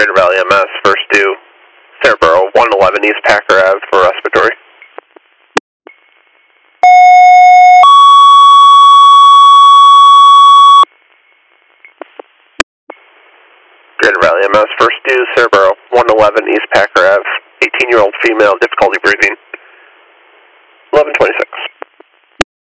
Greater Valley MS, first due, Sarahboro, 111 East Packer Ave for respiratory. Greater Valley MS, first due, Sarahboro, 111 East Packer Ave, 18-year-old female, difficulty breathing, 1126.